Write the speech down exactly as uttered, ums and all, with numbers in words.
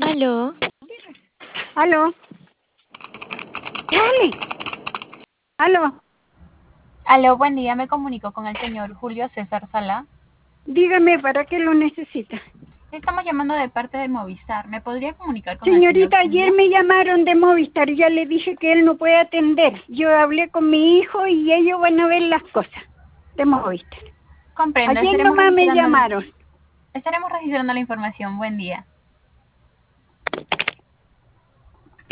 Aló, Aló, dale, aló, Aló, buen día, me comunico con el señor Julio César Sala. dígame para qué lo necesita. Estamos llamando de parte de Movistar. ¿Me podría comunicar con el señor Señorita, ayer Julio? me llamaron de Movistar y ya le dije que él no puede atender. Yo hablé con mi hijo y ellos van a ver las cosas de Movistar. Comprendo, Ayer estaremos nomás me registrando, llamaron. estaremos registrando la información. Buen día.